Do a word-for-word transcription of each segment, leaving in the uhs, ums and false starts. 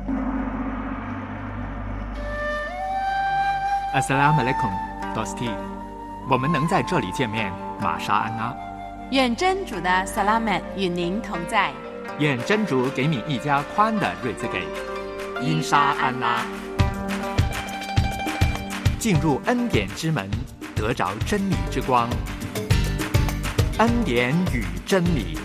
Assalamualaikum, Dosti。我们能在这里见面，玛莎安娜。 愿真主的萨拉曼与您同在。 愿真主给你一家宽的日子给。因沙安拉。进入恩典之门，得着真理之光。恩典与真理。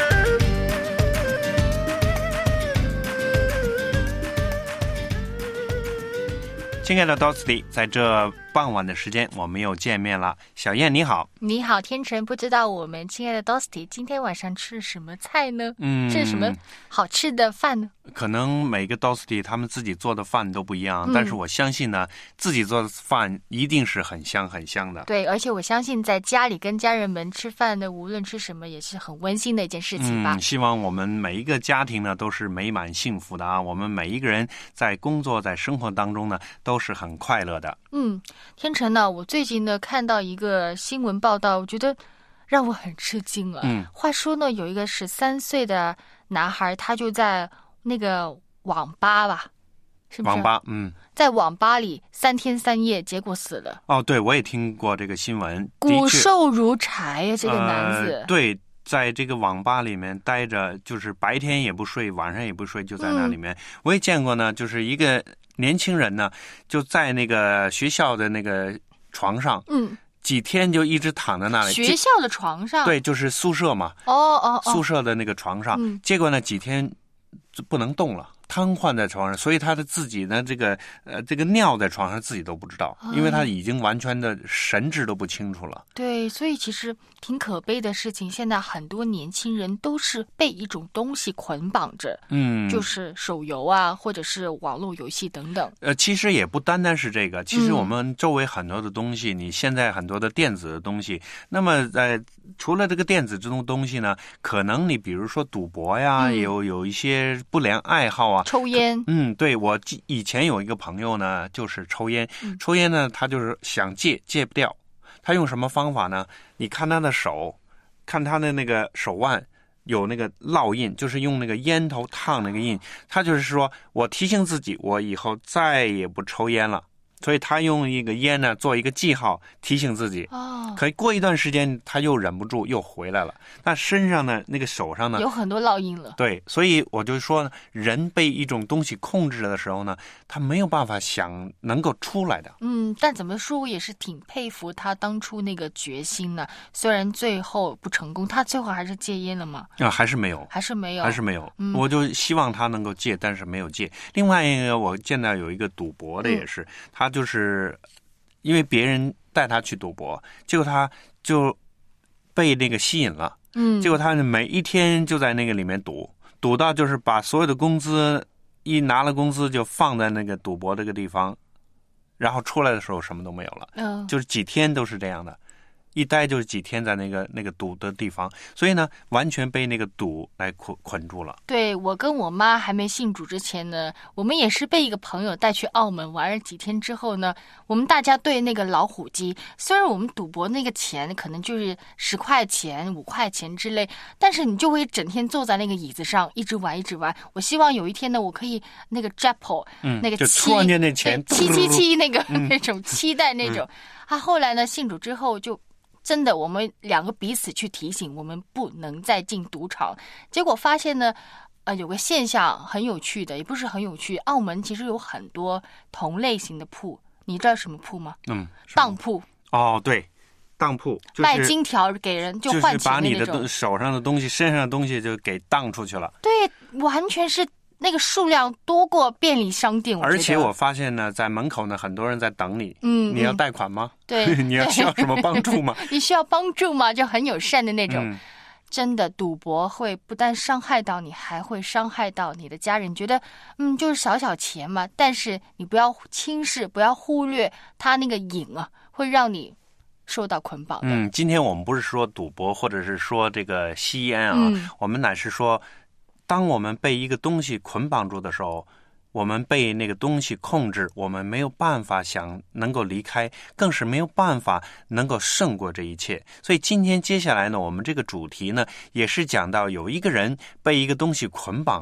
亲爱的 Dosti， 在这傍晚的时间我们又见面了。小燕你好。 你好天成，不知道我们亲爱的 Dosti 今天晚上吃什么菜呢？嗯，吃什么好吃的饭呢？ 可能每个 Dosti 他们自己做的饭都不一样、嗯、但是我相信呢，自己做的饭一定是很香很香的。 对，而且我相信在家里跟家人们吃饭呢，无论吃什么也是很温馨的一件事情吧。 嗯，希望我们每一个家庭呢都是美满幸福的啊！我们每一个人在工作在生活当中呢都是很快乐的。 嗯，天成呢，我最近呢看到一个新闻报道，我觉得让我很吃惊啊。嗯，话说呢，有一个十三岁的男孩，他就在那个网吧吧，是不是？ 网吧，嗯， 在网吧里三天三夜，结果死了。 哦，对，我也听过这个新闻， 骨瘦如柴呀，这个男子。 呃、对。在这个网吧里面待着，就是白天也不睡，晚上也不睡，就在那里面、嗯、我也见过呢，就是一个年轻人呢就在那个学校的那个床上，嗯，几天就一直躺在那里。 学校的床上？ 对，就是宿舍嘛。 哦哦哦， 宿舍的那个床上、嗯、结果呢几天就不能动了，瘫痪在床上，所以他的自己呢这个呃这个尿在床上自己都不知道、哎、因为他已经完全的神志都不清楚了。 对，所以其实挺可悲的事情，现在很多年轻人都是被一种东西捆绑着，嗯，就是手游啊，或者是网络游戏等等。 呃，其实也不单单是这个，其实我们周围很多的东西、嗯、你现在很多的电子的东西，那么呃除了这个电子这种东西呢，可能你比如说赌博呀、嗯、有有一些不良爱好啊， 抽烟。 嗯，对，我以前有一个朋友呢就是抽烟、嗯、抽烟呢他就是想戒戒不掉，他用什么方法呢？你看他的手，看他的那个手腕有那个烙印，就是用那个烟头烫那个印，他就是说我提醒自己我以后再也不抽烟了，所以他用一个烟呢做一个记号提醒自己。哦，可以过一段时间他又忍不住又回来了，但身上呢那个手上呢有很多烙印了。 对，所以我就说呢，人被一种东西控制的时候呢，他没有办法想能够出来的。 嗯，但怎么说我也是挺佩服他当初那个决心呢，虽然最后不成功，他最后还是戒烟了吗？ 啊，还是没有， 还是没有， 还是没有、 嗯、 我就希望他能够戒，但是没有戒。另外一个我见到有一个赌博的也是、嗯、他就是因为别人带他去赌博，结果他就被那个吸引了，嗯，结果他每一天就在那个里面赌，赌到就是把所有的工资一拿了工资就放在那个赌博这个地方，然后出来的时候什么都没有了，嗯，就是几天都是这样的，一待就是几天在那个那个赌的地方，所以呢完全被那个赌来捆捆住了。 对，我跟我妈还没信主之前呢，我们也是被一个朋友带去澳门玩了几天之后呢，我们大家对那个老虎机，虽然我们赌博那个钱可能就是十块钱五块钱之类，但是你就会整天坐在那个椅子上一直玩一直玩。我希望有一天呢我可以那个 jackpot、嗯、那个就突然间那钱七七七那个、嗯、那种期待那种、嗯、啊，后来呢信主之后就真的我们两个彼此去提醒我们不能再进赌场，结果发现呢呃，有个现象很有趣的，也不是很有趣，澳门其实有很多同类型的铺，你知道什么铺吗？嗯，当铺。 哦，对，当铺、就是、 卖金条给人就换钱的那种， 就是把你的手上的东西身上的东西就给当出去了。 对，完全是那个数量多过便利商店。 而且我发现呢，在门口呢，很多人在等你。嗯，你要贷款吗？ 对， 你要需要什么帮助吗？ 你需要帮助吗？就很友善的那种。嗯，真的，赌博会不但伤害到你，还会伤害到你的家人。觉得嗯，就是小小钱嘛，但是你不要轻视，不要忽略它那个瘾啊，会让你受到捆绑的。 嗯，今天我们不是说赌博，或者是说这个吸烟啊，嗯、我们乃是说，当我们被一个东西捆绑住的时候，我们被那个东西控制，我们没有办法想能够离开，更是没有办法能够胜过这一切。所以今天接下来呢，我们这个主题呢，也是讲到有一个人被一个东西捆绑了，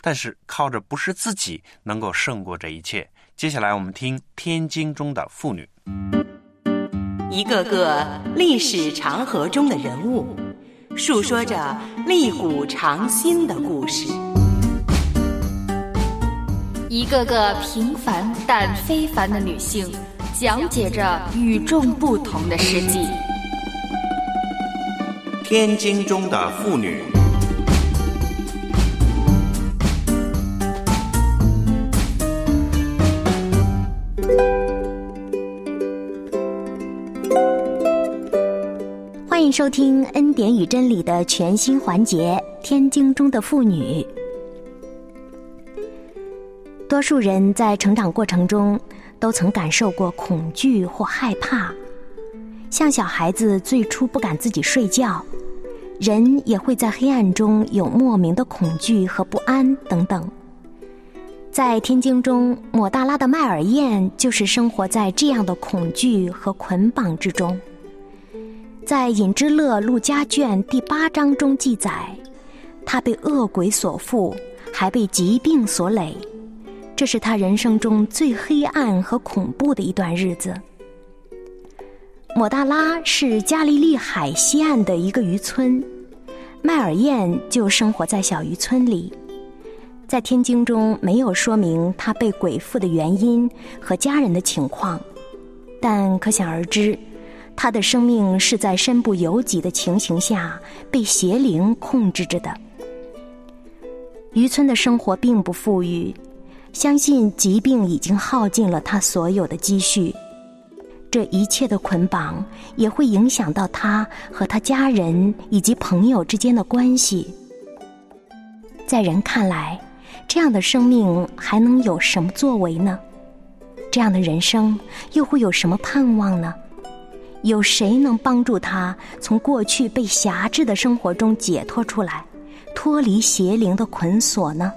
但是靠着不是自己能够胜过这一切。接下来我们听天经中的妇女。 一个个历史长河中的人物，述说着历古长新的故事。 一个个平凡但非凡的女性，讲解着与众不同的世纪。 天经中的妇女。 欢迎收听恩典与真理的全新环节《天经中的妇女》。多数人在成长过程中都曾感受过恐惧或害怕，像小孩子最初不敢自己睡觉，人也会在黑暗中有莫名的恐惧和不安等等。在天经中，抹大拉的麦尔燕就是生活在这样的恐惧和捆绑之中。在隐之勒路加卷第八章中记载，他被恶鬼所附，还被疾病所累，这是他人生中最黑暗和恐怖的一段日子。抹大拉是加利利海西岸的一个渔村，麦尔燕就生活在小渔村里。在天经中没有说明他被鬼附的原因和家人的情况，但可想而知，他的生命是在身不由己的情形下被邪灵控制着的。渔村的生活并不富裕，相信疾病已经耗尽了他所有的积蓄，这一切的捆绑也会影响到他和他家人以及朋友之间的关系。在人看来，这样的生命还能有什么作为呢？这样的人生又会有什么盼望呢？有谁能帮助他从过去被辖制的生活中解脱出来，脱离邪灵的捆锁呢？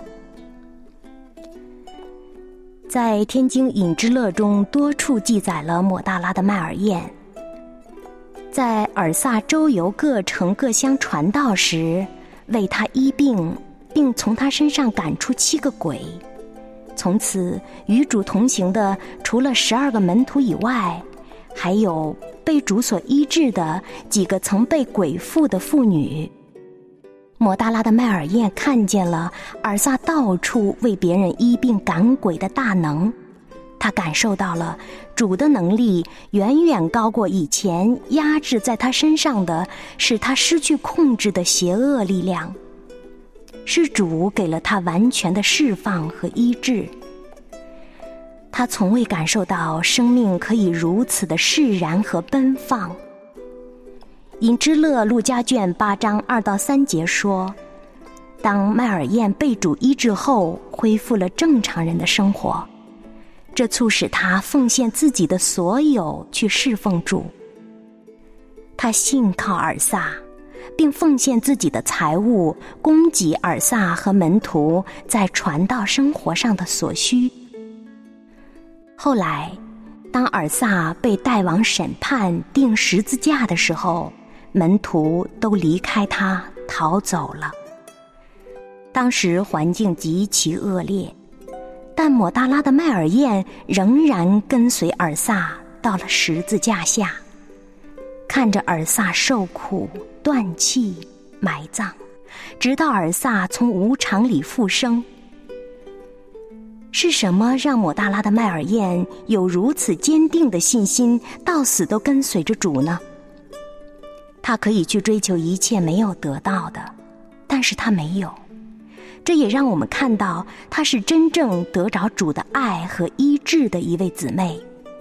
在天经隐之勒中多处记载了抹大拉的麦尔燕。在尔撒周游各城各乡传道时，为他医病，并从他身上赶出七个鬼。从此与主同行的除了十二个门徒以外，还有被主所医治的几个曾被鬼附的妇女。抹大拉的麦尔燕看见了尔撒到处为别人医病赶鬼的大能，他感受到了主的能力远远高过以前压制在他身上的使他失去控制的邪恶力量，是主给了他完全的释放和医治。他从未感受到生命可以如此的释然和奔放。隐之勒路加卷八章二到三节说，当麦尔燕被主医治后，恢复了正常人的生活，这促使他奉献自己的所有去侍奉主。他信靠尔撒，并奉献自己的财物，供给尔撒和门徒在传道生活上的所需。后来，当尔撒被带往审判钉十字架的时候，门徒都离开他逃走了。当时环境极其恶劣，但抹大拉的麦尔燕仍然跟随尔撒到了十字架下，看着尔撒受苦、断气、埋葬，直到尔撒从无常里复生。是什么让抹大拉的麦尔燕有如此坚定的信心，到死都跟随着主呢？他可以去追求一切没有得到的，但是他没有。这也让我们看到她是真正得着主的爱和医治的一位姊妹。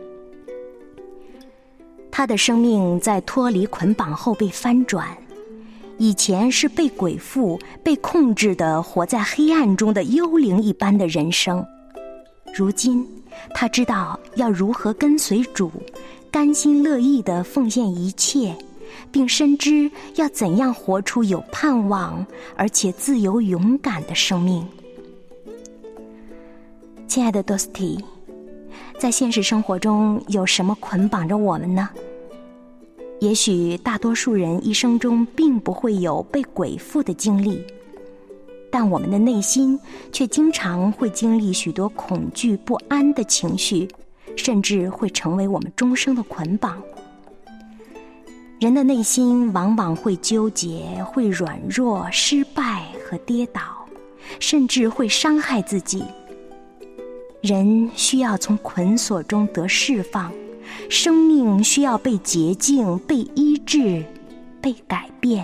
她的生命在脱离捆绑后被翻转，以前是被鬼附、被控制的活在黑暗中的幽灵一般的人生，如今她知道要如何跟随主，甘心乐意地奉献一切，并深知要怎样活出有盼望而且自由勇敢的生命。亲爱的 Dosti， 在现实生活中有什么捆绑着我们呢？也许大多数人一生中并不会有被鬼附的经历， 但我们的内心却经常会经历许多恐惧不安的情绪，甚至会成为我们终生的捆绑。人的内心往往会纠结，会软弱、失败和跌倒，甚至会伤害自己。人需要从捆锁中得释放，生命需要被洁净、被医治、被改变。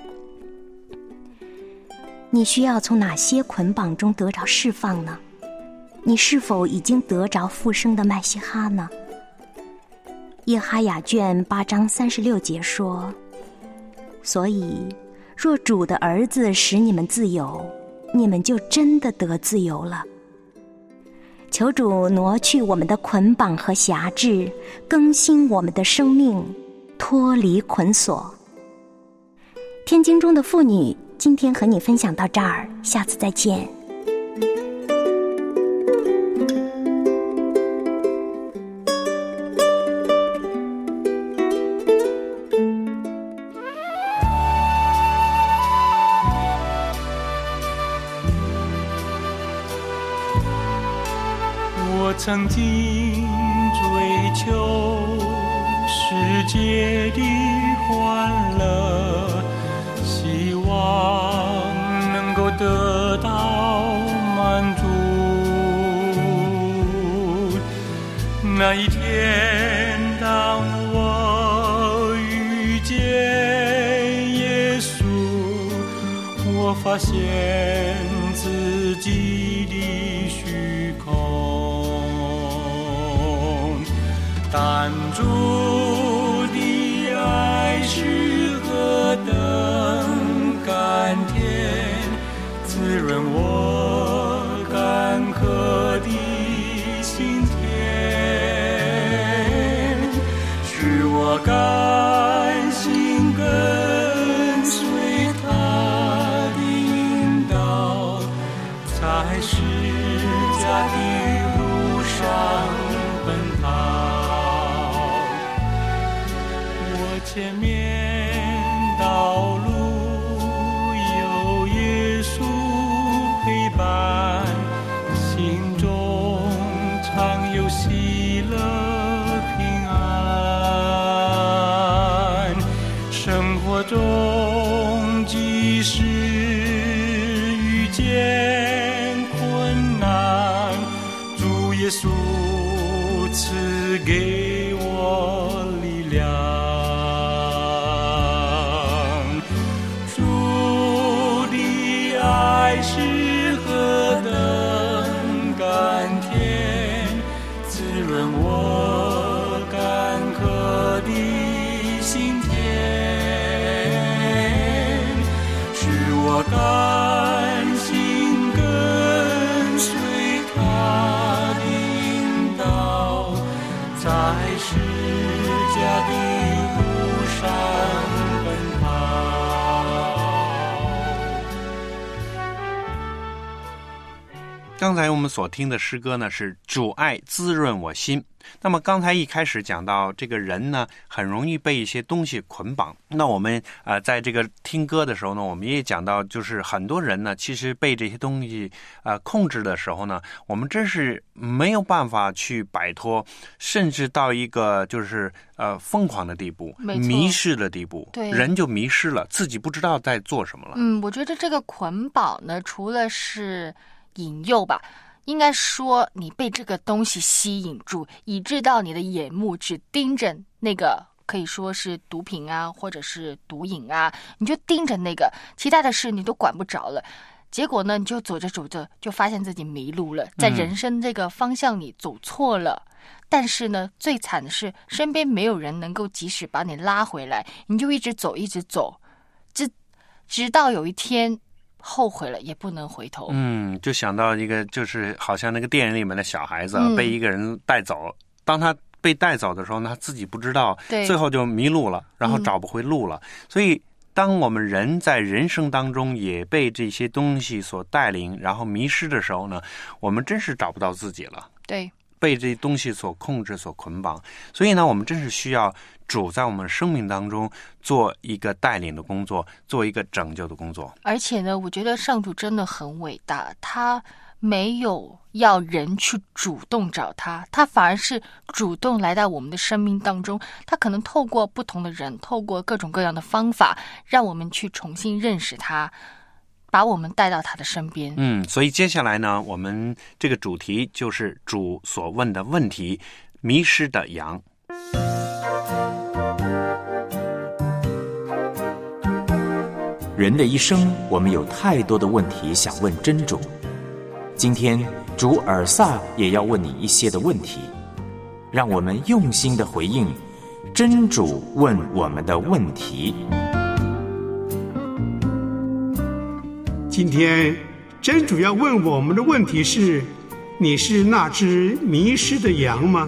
你需要从哪些捆绑中得着释放呢？你是否已经得着复生的麦西哈呢？耶哈雅卷八章三十六节说：所以若主的儿子使你们自由，你们就真的得自由了。求主挪去我们的捆绑和辖制，更新我们的生命，脱离捆锁。天经中的妇女，今天和你分享到这儿，下次再见。 我曾经追求世界的欢乐，希望能够得到满足。那一天当我遇见耶稣，我发现自己的虚空，但主的爱是何等甘甜，滋润我干渴的心田，使我甘心跟随他的引导，在十架的路上奔跑。前面道路有耶稣陪伴，心中常有喜乐平安。生活中即使遇见困难，主耶稣赐给我力量。是何等甘甜，滋润我干渴的心田，使我甘心跟随他的引导，在十架的路上奔跑。 刚才我们所听的诗歌呢，是主爱滋润我心。那么刚才一开始讲到这个人呢，很容易被一些东西捆绑。那我们呃在这个听歌的时候呢，我们也讲到，就是很多人呢，其实被这些东西呃控制的时候呢，我们真是没有办法去摆脱，甚至到一个就是呃疯狂的地步，迷失的地步。 对， 人就迷失了，自己不知道在做什么了。 嗯，我觉得这个捆绑呢，除了是引诱吧，应该说你被这个东西吸引住，以致到你的眼目只盯着那个可以说是毒品啊，或者是毒瘾啊，你就盯着那个，其他的事你都管不着了。结果呢，你就走着走着就发现自己迷路了，在人生这个方向里走错了。嗯，但是呢，最惨的是身边没有人能够及时把你拉回来，你就一直走一直走，直直到有一天后悔了也不能回头。 嗯，就想到一个，就是好像那个电影里面的小孩子，嗯，被一个人带走，当他被带走的时候呢，他自己不知道，最后就迷路了，然后找不回路了。嗯，所以当我们人在人生当中也被这些东西所带领，然后迷失的时候呢，我们真是找不到自己了。 对， 被这些东西所控制、所捆绑。所以呢，我们真是需要主在我们生命当中做一个带领的工作，做一个拯救的工作。 而且呢，我觉得上主真的很伟大，他没有要人去主动找他，他反而是主动来到我们的生命当中。他可能透过不同的人，透过各种各样的方法，让我们去重新认识他，把我们带到他的身边。 嗯，所以接下来呢，我们这个主题就是主所问的问题：迷失的羊。 人的一生，我们有太多的问题想问真主。今天主尔萨也要问你一些的问题，让我们用心的回应真主问我们的问题。 今天真主要问我们的问题是：你是那只迷失的羊吗？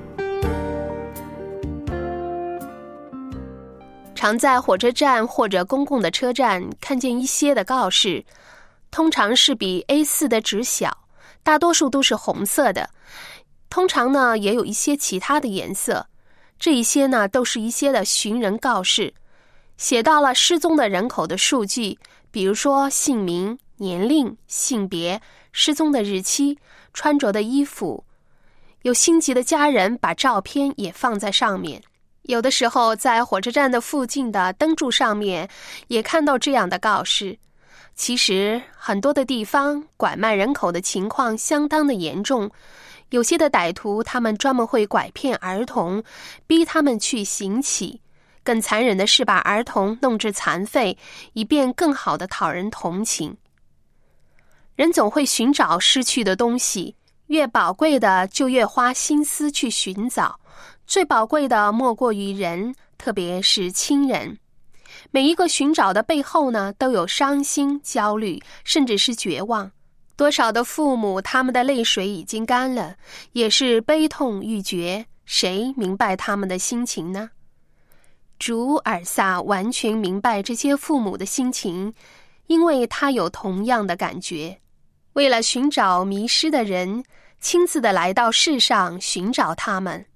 常在火车站或者公共的车站看见一些的告示，通常是比 A 四 的纸小，大多数都是红色的，通常呢也有一些其他的颜色。这一些呢都是一些的寻人告示，写到了失踪的人口的数据，比如说姓名、年龄、性别、失踪的日期、穿着的衣服。有心急的家人把照片也放在上面。有的时候在火车站的附近的灯柱上面也看到这样的告示。其实很多的地方拐卖人口的情况相当的严重，有些的歹徒他们专门会拐骗儿童，逼他们去行乞，更残忍的是把儿童弄至残废，以便更好的讨人同情。人总会寻找失去的东西，越宝贵的就越花心思去寻找，最宝贵的莫过于人，特别是亲人。每一个寻找的背后呢，都有伤心、焦虑，甚至是绝望。多少的父母，他们的泪水已经干了，也是悲痛欲绝，谁明白他们的心情呢？主尔萨完全明白这些父母的心情，因为他有同样的感觉。为了寻找迷失的人，亲自的来到世上寻找他们。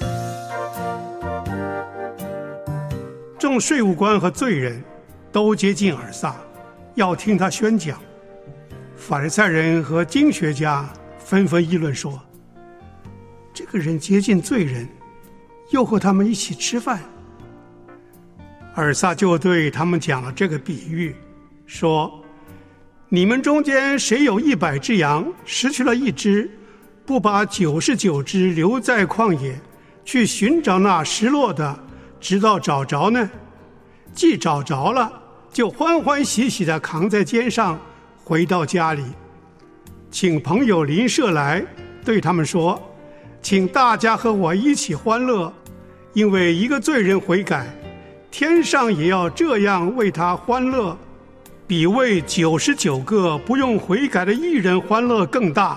众税务官和罪人都接近尔萨，要听他宣讲。法利赛人和经学家纷纷议论说，这个人接近罪人，又和他们一起吃饭。尔萨就对他们讲了这个比喻，说，你们中间谁有一百只羊，失去了一只，不把九十九只留在旷野，去寻找那失落的，直到找着呢？既找着了，就欢欢喜喜地扛在肩上，回到家里，请朋友邻舍来，对他们说，请大家和我一起欢乐，因为一个罪人悔改，天上也要这样为他欢乐，比为九十九个不用悔改的义人欢乐更大。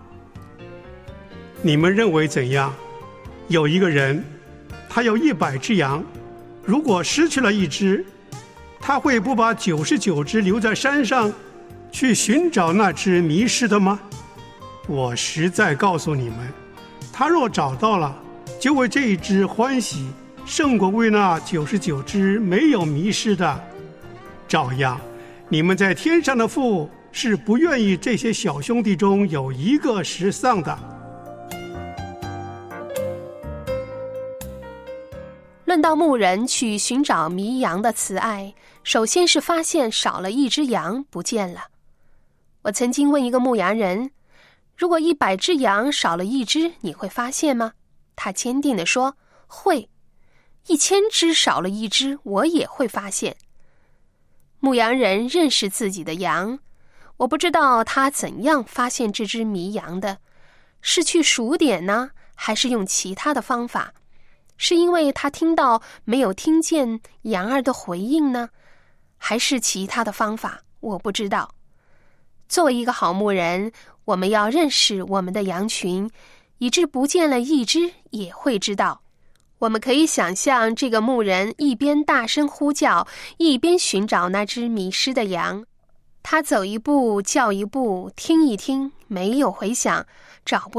你们认为怎样？有一个人，他有一百只羊，如果失去了一只，他会不把九十九只留在山上，去寻找那只迷失的吗？我实在告诉你们，他若找到了，就为这一只欢喜，胜过为那九十九只没有迷失的。照样，你们在天上的父是不愿意这些小兄弟中有一个失丧的。 论到牧人去寻找迷羊的慈爱，首先是发现少了一只羊不见了。我曾经问一个牧羊人，如果一百只羊少了一只，你会发现吗？他坚定地说，会。一千只少了一只，我也会发现。牧羊人认识自己的羊，我不知道他怎样发现这只迷羊的，是去数点呢，还是用其他的方法？是因为他听到没有听见羊儿的回应呢，还是其他的方法？我不知道。作为一个好牧人，我们要认识我们的羊群，以致不见了一只也会知道。我们可以想象这个牧人一边大声呼叫，一边寻找那只迷失的羊。他走一步叫一步，听一听，没有回响，找不到，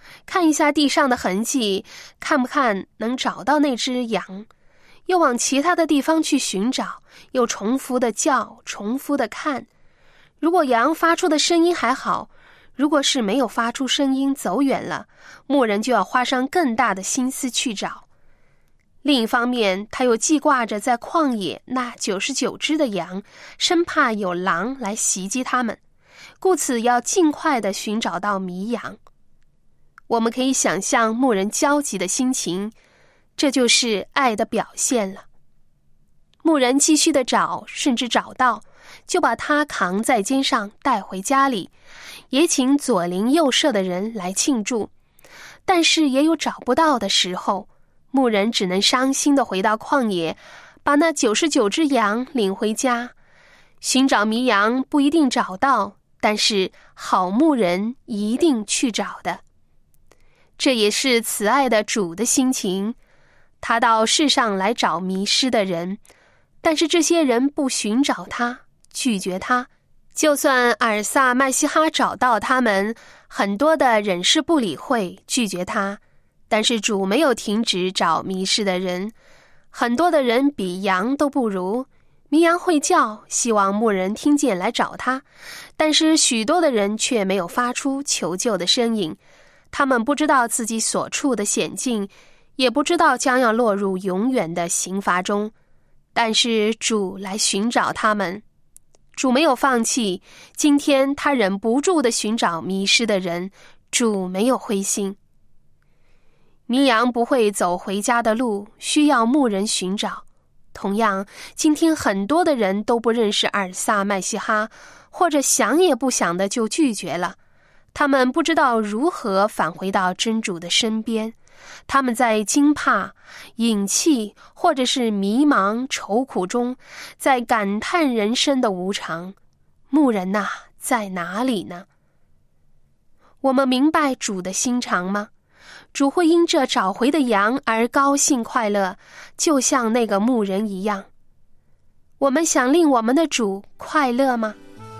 看一下地上的痕迹，看不看能找到那只羊，又往其他的地方去寻找，又重复的叫，重复的看。如果羊发出的声音还好，如果是没有发出声音走远了，牧人就要花上更大的心思去找。另一方面，他又记挂着在旷野那九十九只的羊，生怕有狼来袭击他们，故此要尽快地寻找到迷羊。我们可以想象牧人焦急的心情，这就是爱的表现了。牧人继续地找，甚至找到，就把他扛在肩上带回家里，也请左邻右舍的人来庆祝。但是也有找不到的时候，牧人只能伤心地回到旷野，把那九十九只羊领回家。寻找迷羊不一定找到，但是好牧人一定去找的。这也是慈爱的主的心情，他到世上来找迷失的人，但是这些人不寻找他，拒绝他。就算尔撒麦西哈找到他们，很多的人是不理会，拒绝他，但是主没有停止找迷失的人。很多的人比羊都不如，迷羊会叫，希望牧人听见来找他，但是许多的人却没有发出求救的声音。他们不知道自己所处的险境，也不知道将要落入永远的刑罚中，但是主来寻找他们。主没有放弃，今天他忍不住地寻找迷失的人，主没有灰心。迷羊不会走回家的路，需要牧人寻找。同样，今天很多的人都不认识尔撒麦西哈，或者想也不想的就拒绝了。他们不知道如何返回到真主的身边，他们在惊怕、隐气或者是迷茫、愁苦中，在感叹人生的无常。牧人呐，在哪里呢？我们明白主的心肠吗？主会因这找回的羊而高兴快乐，就像那个牧人一样。我们想令我们的主快乐吗？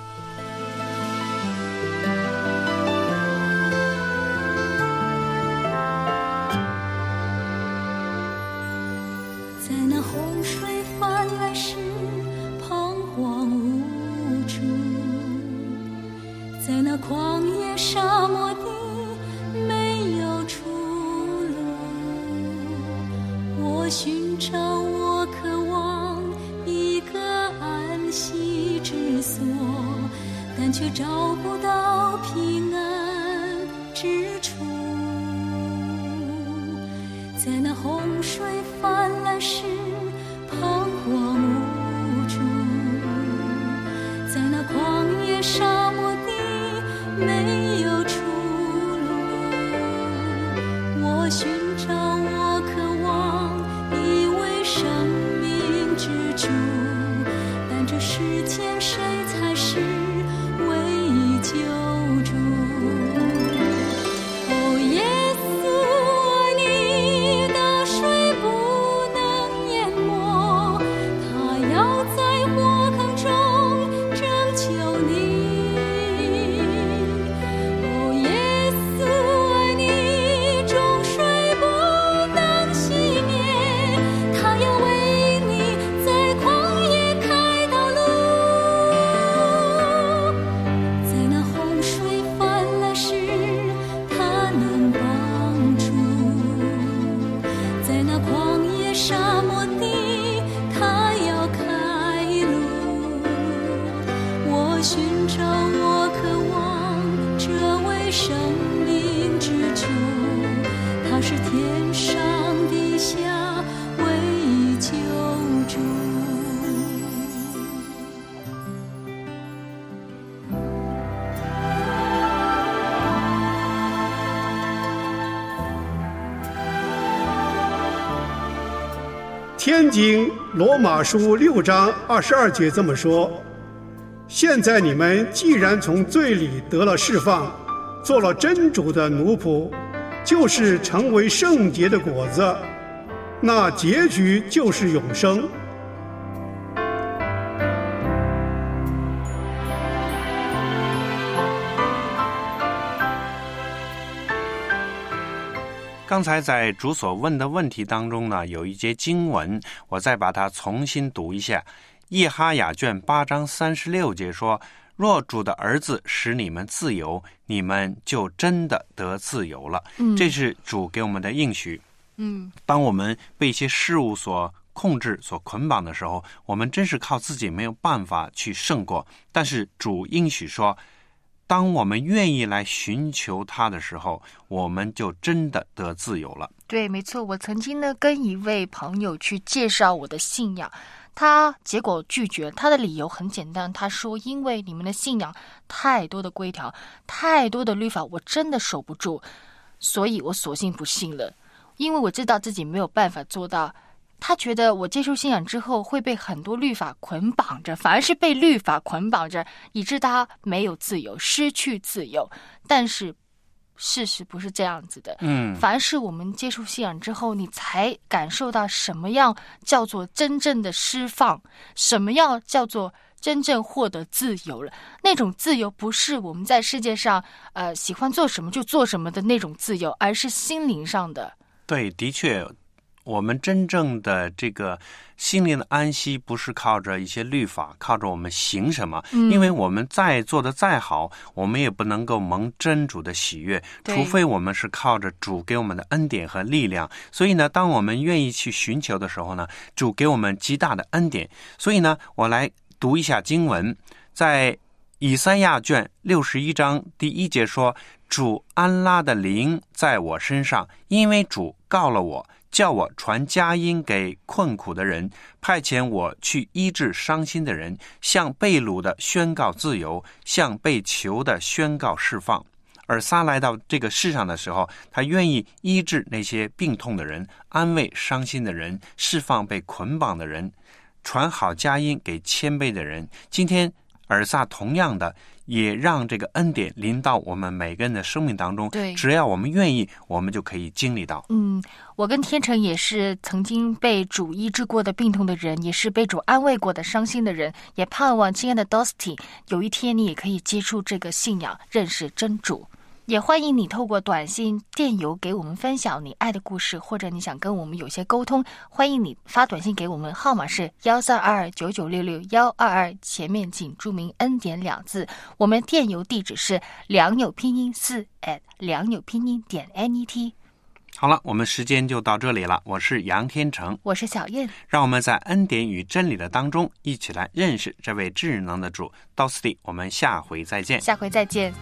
在那洪水泛滥时彷徨无助，在那旷野沙漠地没有出路，我寻找，我渴望一个安息之所，但却找不到平安之处。在那洪水泛滥时彷徨无助，在那旷野沙漠地没有出路，我寻找，我渴望一位生命之主，但这世间谁才是唯一救主？哦，耶天经罗马书六章二十二节这么说：现在你们既然从罪里得了释放，做了真主的奴仆，就是成为圣洁的果子，那结局就是永生。 刚才在主所问的问题当中呢，有一节经文，我再把它重新读一下。耶哈雅卷八章三十六节说，若主的儿子使你们自由，你们就真的得自由了。 嗯， 这是主给我们的应许。 嗯， 当我们被一些事物所控制、所捆绑的时候，我们真是靠自己没有办法去胜过。但是主应许说，当我们愿意来寻求他的时候，我们就真的得自由了。 对，没错。我曾经呢跟一位朋友去介绍我的信仰，他结果拒绝，他的理由很简单，他说因为你们的信仰太多的规条，太多的律法，我真的守不住，所以我索性不信了，因为我知道自己没有办法做到。他觉得我接受信仰之后会被很多律法捆绑着，反而是被律法捆绑着，以致他没有自由，失去自由。但是事实不是这样子的， 嗯， 凡是我们接受信仰之后，你才感受到什么样叫做真正的释放，什么样叫做真正获得自由了。那种自由不是我们在世界上呃喜欢做什么就做什么的那种自由，而是心灵上的。 对，的确，我们真正的这个心灵的安息不是靠着一些律法，靠着我们行什么， 嗯， 因为我们再做的再好，我们也不能够蒙真主的喜悦，除非我们是靠着主给我们的恩典和力量。所以呢，当我们愿意去寻求的时候呢，主给我们极大的恩典。所以呢，我来读一下经文，在以赛亚卷六十一章第一节说，主安拉的灵在我身上，因为主告了我，叫我传佳音给困苦的人，派遣我去医治伤心的人，向被掳的宣告自由，向被囚的宣告释放。而撒来到这个世上的时候，他愿意医治那些病痛的人，安慰伤心的人，释放被捆绑的人，传好佳音给谦卑的人。今天尔撒同样的也让这个恩典临到我们每个人的生命当中， 对， 只要我们愿意，我们就可以经历到。 嗯，我跟天成也是曾经被主医治过的病痛的人，也是被主安慰过的伤心的人，也盼望亲爱的 Dusty 有一天你也可以接触这个信仰，认识真主。也欢迎你透过短信、电邮给我们分享你爱的故事，或者你想跟我们有些沟通，欢迎你发短信给我们，号码是幺三二二九九六六幺二二，前面请注明恩典两字。我们电邮地址是良友拼音四 at 良友拼音点 net。 好了，我们时间就到这里了。我是杨天成， 我是小燕， 让我们在恩典与真理的当中一起来认识这位智能的主。到此地，我们下回再见。 下回再见。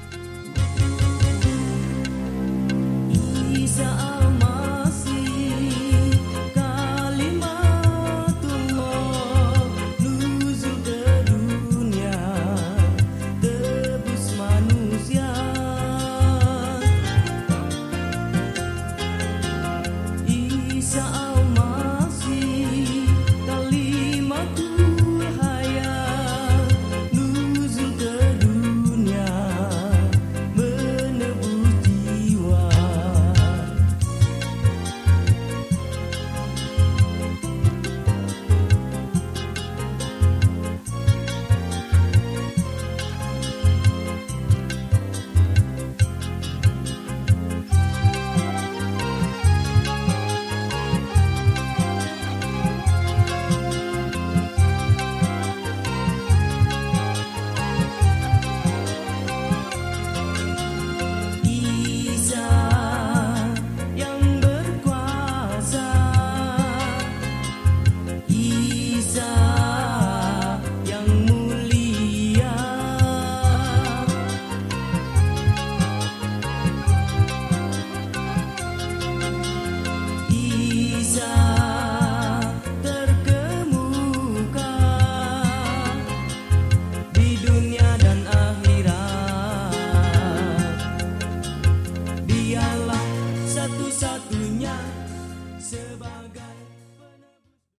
satu-satunya sebagai